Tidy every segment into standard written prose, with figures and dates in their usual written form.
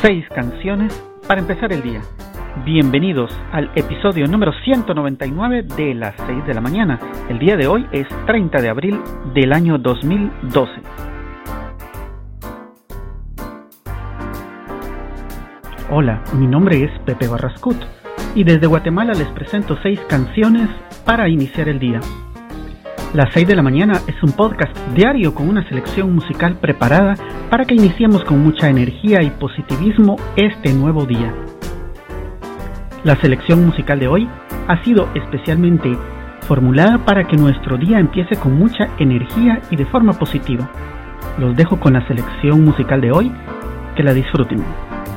6 canciones para empezar el día. Bienvenidos al episodio número 199 de las 6 de la mañana. El día de hoy es 30 de abril del año 2012. Hola, mi nombre es Pepe Barrascut y desde Guatemala les presento 6 canciones para iniciar el día. Las 6 de la mañana es un podcast diario con una selección musical preparada para que iniciemos con mucha energía y positivismo este nuevo día. La selección musical de hoy ha sido especialmente formulada para que nuestro día empiece con mucha energía y de forma positiva. Los dejo con la selección musical de hoy, que la disfruten.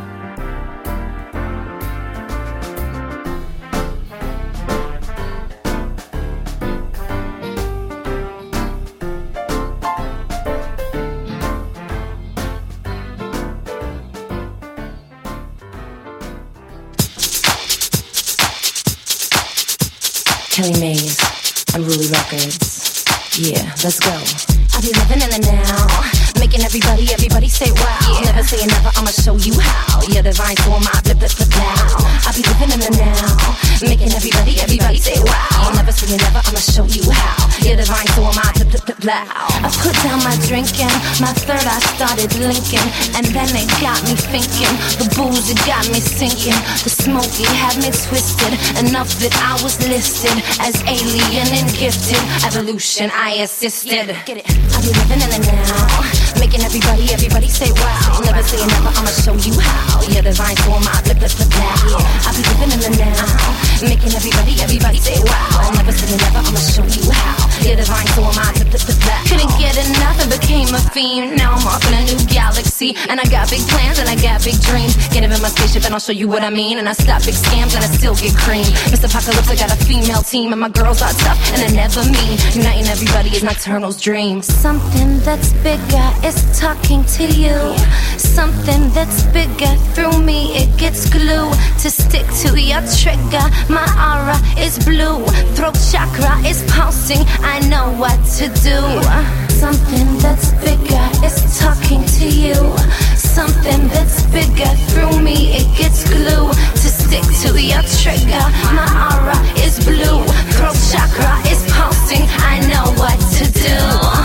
Kelly Mays, Unruly Records. Yeah, let's go. I be living in the now, making everybody say wow. Never say never, I'ma show you how. Yeah, divine form, my flip now. I be living in the now, making everybody say wow. Never say never, I'ma show you how. Yeah, divine form, my flip now. I put down my drinking, my third I started blinking, and then it got me thinking. The booze, it got me sinking. The smoke, it had me twisted. Enough that I was listed as alien and gifted. Evolution, I assisted. Get it? I be living in the now, making everybody say wow. Never say never, I'ma show you how. Yeah, divine form, my flip now. I be living in the now, making everybody say wow. Never say never, I'ma show you how. Yeah, divine form, my flip now. Couldn't get enough and became a fiend. Now I'm off in a new galaxy, and I got big plans and I got big dreams. Get up in my spaceship and I'll show you what I mean. And I stop big scams and I still get cream. Mr. Apocalypse, I got a female team, and my girls are tough and I never mean. Uniting everybody is Nocturnal's dream. Something that's bigger is talking to you. Something that's bigger through me, it gets glue to stick to your trigger. My aura is blue, throat chakra is pulsing. I know what to do. Something that's bigger is talking to you. Something that's bigger through me, it gets glue to stick to your trigger. My aura is blue, throat chakra is pulsing. I know what to do.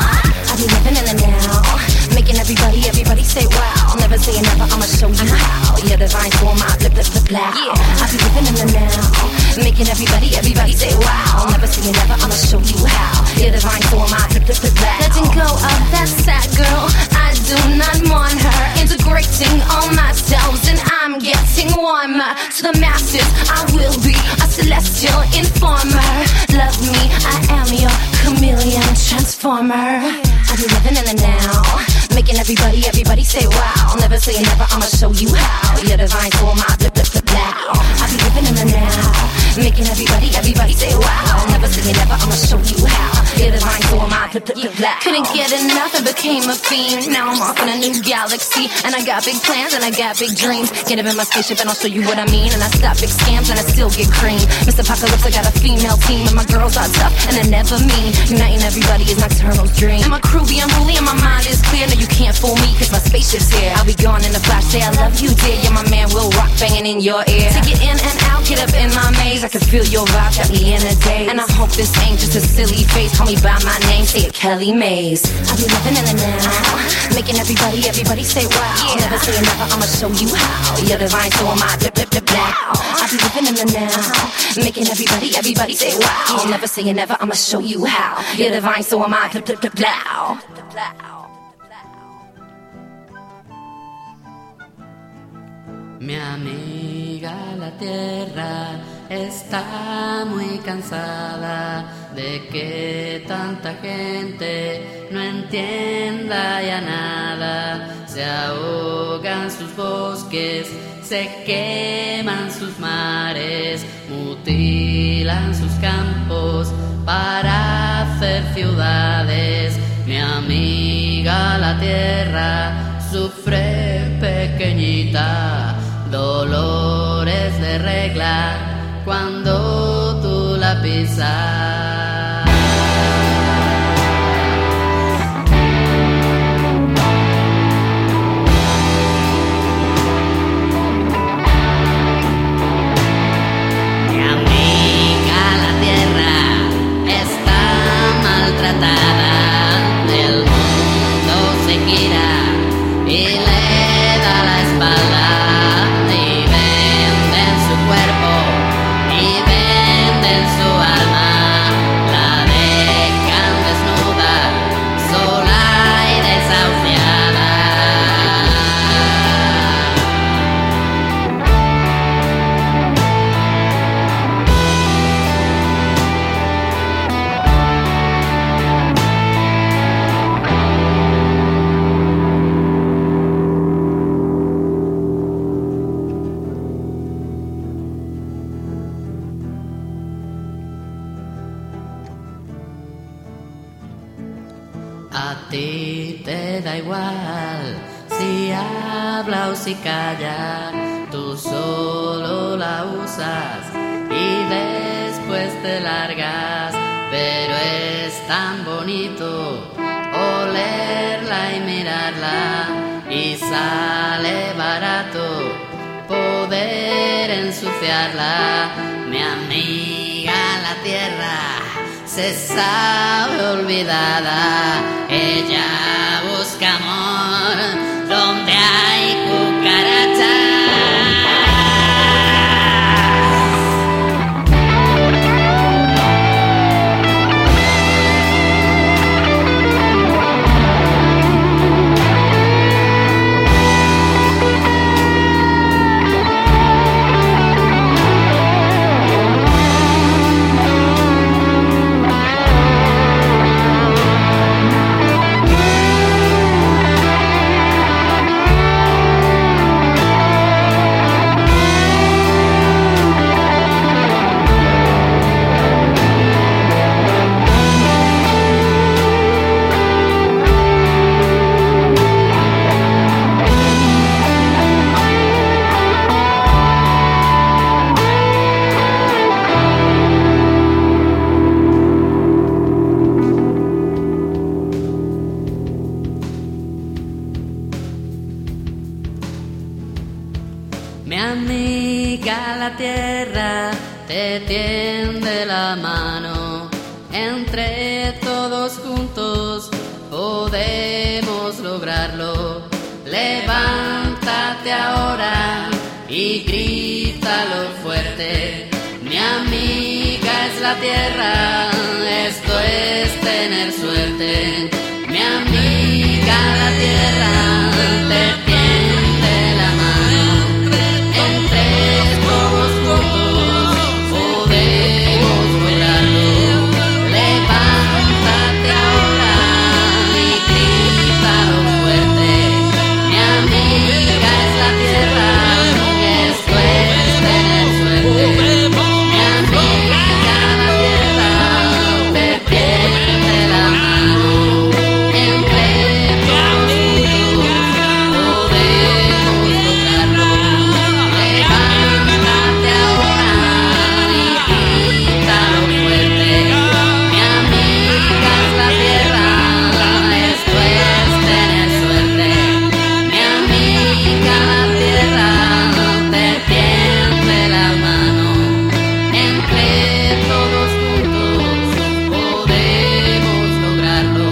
I be living in the now, making everybody say wow. Never say never, I'ma show you how. Yeah, divine form, my flip now. Yeah, I be living in the now, making everybody say wow. Never say never, I'ma show you how. Yeah, divine form, my flip now. Letting go of that sad girl, I do not mourn her. Integrating all my cells and I'm getting warmer. To the masses, I will be a celestial informer. Love me, I am your chameleon transformer. I be living in the now, making everybody say wow. Never say never, I'ma show you how. Yeah, divine form, my flip now. I be living in the now, making everybody say wow. Never say never, I'ma show you how. Yeah, divine form, my flip now. Couldn't get enough and became a fiend. Now I'm off in a new galaxy, and I got big plans and I got big dreams. Get up in my spaceship and I'll show you what I mean. And I stop big scams and I still get cream. Mr. Apocalypse, I got a female team, and my girls are tough and I never mean. Uniting everybody is Nocturnal's dream. And my crew be unruly and my mind is clear. No, you can't fool me, cause my spaceship's here. I'll be gone in a flash, say I love you, dear. Yeah, my man will rock banging in your ear. To get in and out, get up in my maze. I can feel your vibe, got me in a daze. And I hope this ain't just a silly face. Call me by my name, say it Kelly Mays. I be living in the now, making everybody say wow. Yeah. Never say never, I'ma show you how. Yeah, divine form, my flip now. I be living in the now, making everybody say wow. Never say never, I'ma show you how. Yeah, divine form, my flip now. Mi amiga la tierra está muy cansada de que tanta gente no entienda ya nada. Se ahogan sus bosques, se queman sus mares, mutilan sus campos para hacer ciudades. Mi amiga la tierra sufre pequeñita dolores de regla cuando tú la pisas. A ti te da igual si habla o si calla, tú solo la usas y después te largas. Pero es tan bonito olerla y mirarla, y sale barato poder ensuciarla. Mi amiga la tierra se sabe olvidada, ella busca amor donde hay cucarachas. Mi amiga la tierra te tiende la mano, entre todos juntos podemos lograrlo. Levántate ahora y grítalo fuerte. Mi amiga es la tierra, esto es tener suerte. Mi amiga la tierra te tiende la mano, entre todos juntos podemos lograrlo. Levántate ahora y grítalo fuerte. Mi amiga es la tierra, esto es tener suerte. Mi amiga la tierra te tiende la mano, entre todos juntos podemos lograrlo. Levántate ahora y grítalo fuerte. Mi amiga es la tierra, esto es tener suerte. Mi amiga la tierra te tiende la mano, entre todos juntos podemos lograrlo.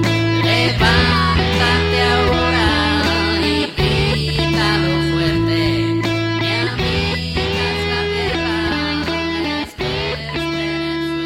Levántate ahora y grítalo fuerte. Mi amiga es la tierra, esto es tener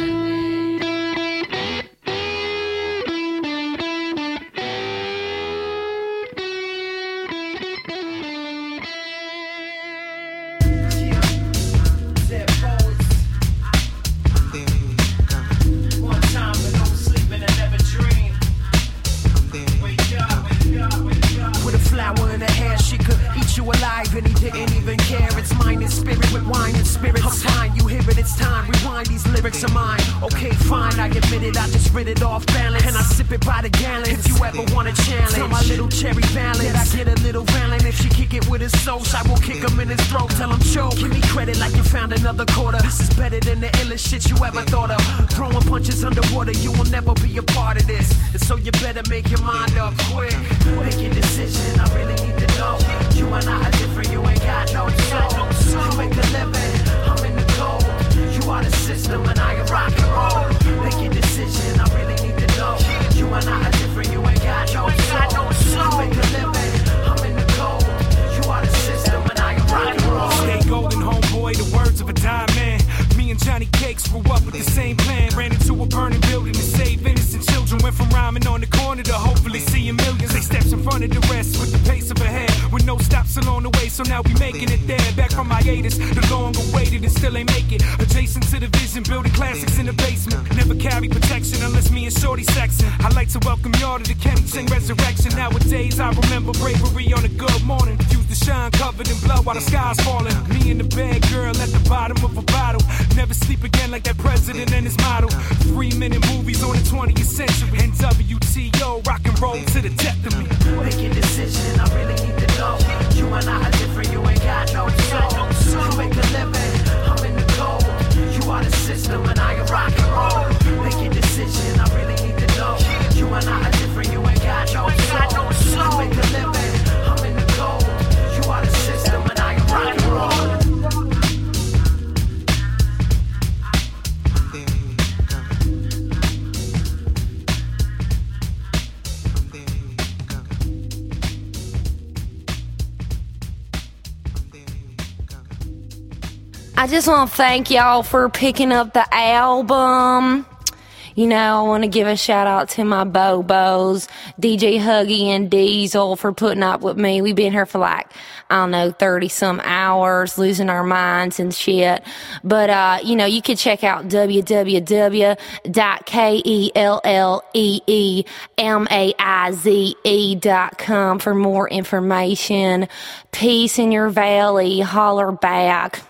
One time but no sleeping and never dream. Wake up, wake up, wake up. With a flower in her hair, she could eat you alive, and he didn't even care. It's mind and spirit with wine and spirits. I'm fine, you hear it, it's time. Rewind, these lyrics are mine. Okay, fine, I admit it, I just rid it off balance, and I sip it by the gallon. If you ever want a challenge, tell my little cherry balance, I get a little violent. If she kick it with his soul, I will kick him in his throat, tell him choke. Give me credit like you found another quarter. This is better than the illest shit you ever thought of. Throwing punches underwater, you will never be a part of this, and so you better make your mind up quick. Make your decision, I really need to know. You and I are different, you ain't got no soul. You make a living, I'm in the cold. You are the system and I am rock and roll. Make your decision, I really need to know. You and I are different, you ain't got no soul. You make a living, I'm in the cold. You are the system and I am rock and roll. Stay golden, homeboy, the words of a dying man. Me and Johnny Cakes grew up with the same plan. Ran into a burning building to save innocent children. Went from rhyming on the corner to hopefully seeing millions. They steps in front of the rest with the pace of a head, with no stops along the way, so now we making it there. Back from hiatus, the long awaited and still ain't make it. Adjacent to the vision, building classics in the basement. Never carry protection unless me and Shorty sexing. I like to welcome y'all to the Kenny Ching resurrection. Nowadays I remember bravery on a good morning. Used to shine covered in blood while the sky's falling. Me and the bad girl at the bottom of a bottle. Never never sleep again like that president and his model. 3-minute movies on the 20th century. And WTO, rock and roll to the death of me. Make a decision, I really need to know. You and I are different, you ain't got no soul. You make a living, I'm in the cold. You are the system and I am rock and roll. Make a decision, I really need to know. You and I are different, you ain't got no soul. You make a living, I'm in the cold. You are the system and I am rock and roll. I just want to thank y'all for picking up the album. You know, I want to give a shout out to my Bobos, DJ Huggy and Diesel for putting up with me. We've been here for like, I don't know, 30 some hours, losing our minds and shit. But, you know, you can check out www.kelleemaize.com for more information. Peace in your valley. Holler back.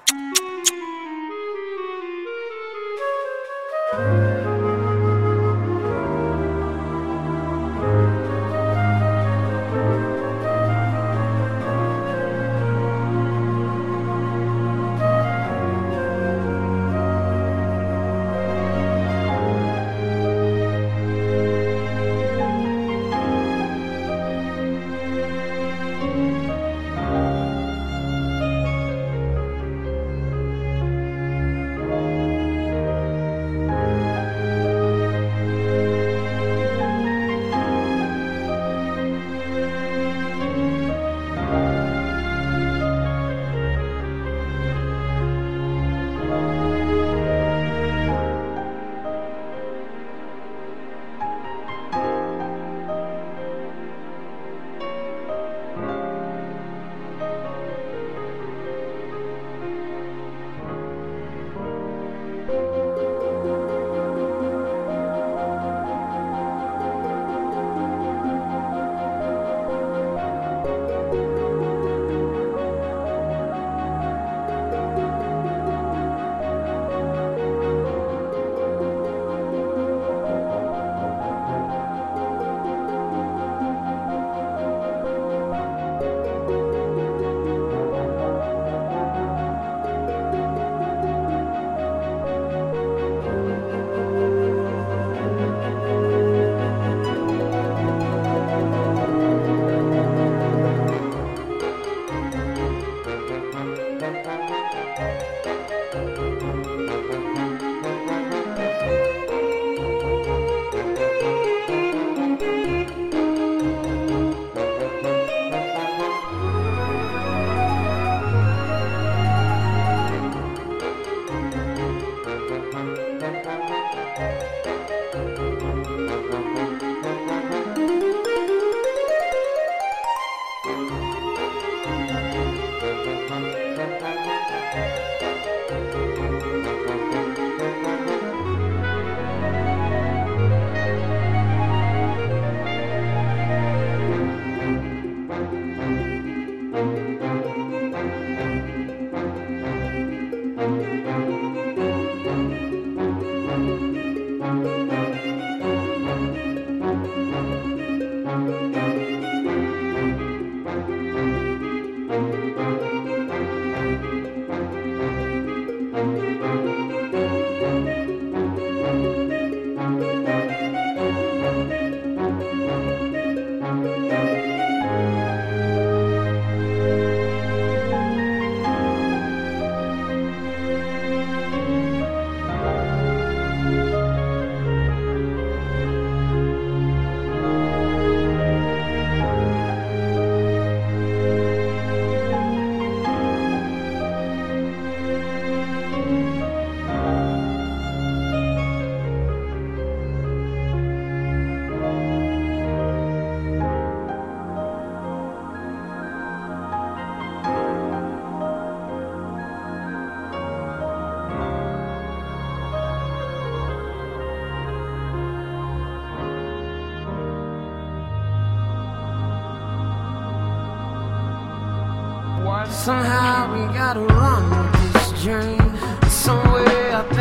Somehow we gotta run with this dream. Some way I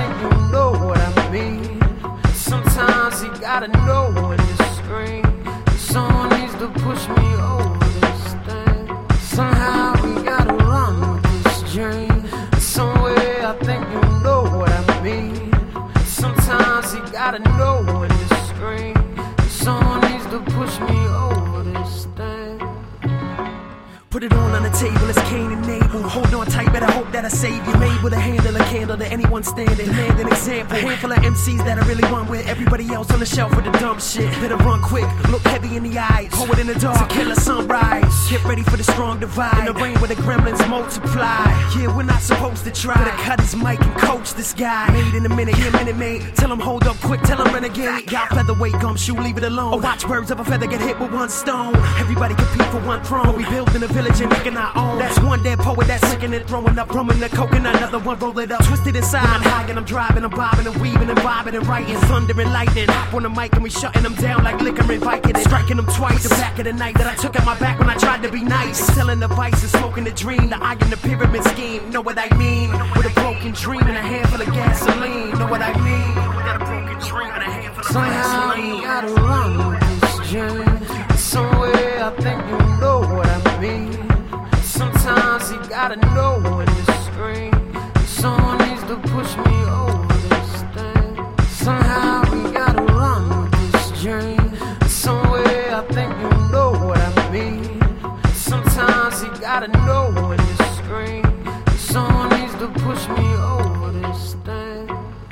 gotta know when to scream. Someone needs to push me over this thing. Somehow we gotta run with this dream. Some way I think you know what I mean. Sometimes you gotta know when to scream. Someone needs to push me over this thing. Put it all on the table, it's Cain and Abel. Hold on tight, better hope that I save you. Made with a handle, a candle to anyone standing. Demand an example. A handful of MCs that I really run with. Everybody else on the shelf with the dumb shit. Better run quick, look heavy in the eyes. Hold it in the dark, to kill a sunrise. Get ready for the strong divide. In the rain where the gremlins multiply. Yeah, we're not supposed to try. Better cut his mic and coach this guy. Made in a minute, yeah, minute made. Tell him hold up quick, tell him renegade. Y'all featherweight gumshoe, leave it alone. Or watch birds of a feather get hit with one stone. Everybody compete for one throne. We build in a village and making our own. That's one dead poet that's licking it, throwing up rum in the coconut. Another one roll it up, twisted inside. I'm high and I'm driving, I'm bobbing and weaving and vibing and writing. Thunder and lightning, hop on the mic and we shutting them down like liquor and Viking. And striking them twice, the back of the night that I took at my back when I tried to be nice. Selling the vice and smoking the dream, the eye in the pyramid scheme. Know what I mean? With a broken dream and a handful of gasoline. Know what I mean? Got a broken dream and a handful of gasoline. Somehow you gotta run with this dream. Some way I think you know what I mean. Sometimes you gotta know when to scream. Someone needs to push me over this thing. Somehow we gotta run with this dream. Some way I think you know what I mean. Sometimes you gotta know when to scream. Someone needs to push me over this thing.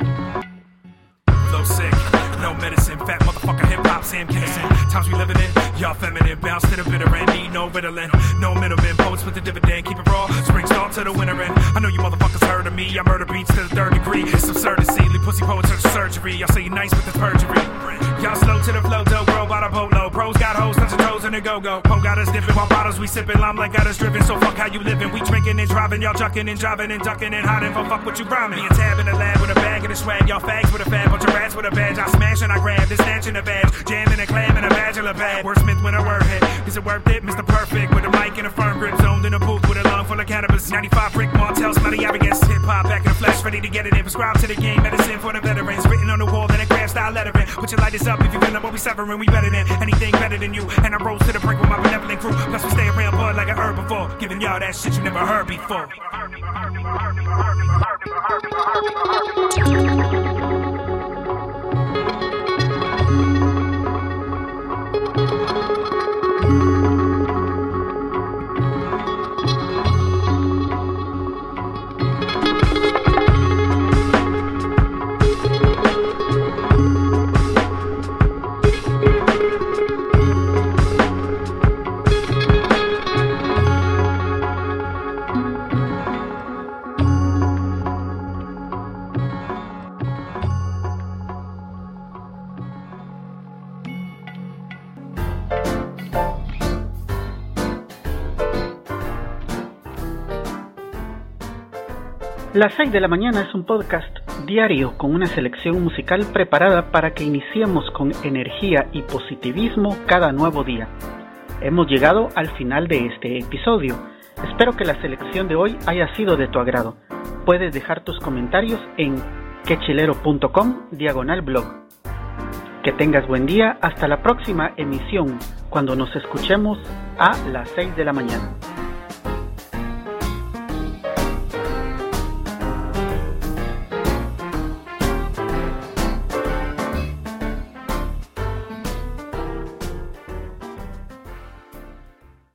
Flow sick, no medicine, fat motherfucker, hip-hop, Sam Kinison. Times we living in, y'all feminine, bounce to the bitter end, need no Ritalin, no middleman, poets with the dividend, keep it raw, spring start to the winter end. I know you motherfuckers heard of me, I murder beats to the third degree. It's absurd to see, leave pussy poets search surgery. Y'all say you nice with the perjury. Y'all slow to the flow, dope, grow by the boatload. Pros got hoes, touching toes in the go-go. Poe got us dipping while bottles we sipping. Limelight got us driven, so fuck how you living. We drinking and driving, y'all jucking and driving and ducking and hiding for fuck what you rhyming. Me and Tab in the lab with a bag of the swag. Y'all fags with a fad, bunch of rats with a badge. I smash and I grab, this snatch in a badge. Jamming and clam and a bachelor bag. Wordsmith when a word hit. Is it worth it? Mr. Perfect with a mic and a firm grip. Zoned in a booth with a lung full of cannabis. 95 brick Martell, smutty arrogance. Hip-hop back in the flesh, ready to get it in. Prescribed to the game, medicine for the veterans. Written on the wall in a grand style lettering. Put your lighters up if you feeling what we severing. We better than anything better than you. And I rose to the brink with my benevolent crew. Plus we stay around bud like a herb before. Giving y'all that shit you never heard before. Las 6 de la mañana es un podcast diario con una selección musical preparada para que iniciemos con energía y positivismo cada nuevo día. Hemos llegado al final de este episodio. Espero que la selección de hoy haya sido de tu agrado. Puedes dejar tus comentarios en quechilero.com/blog. Que tengas buen día, hasta la próxima emisión, cuando nos escuchemos a las 6 de la mañana.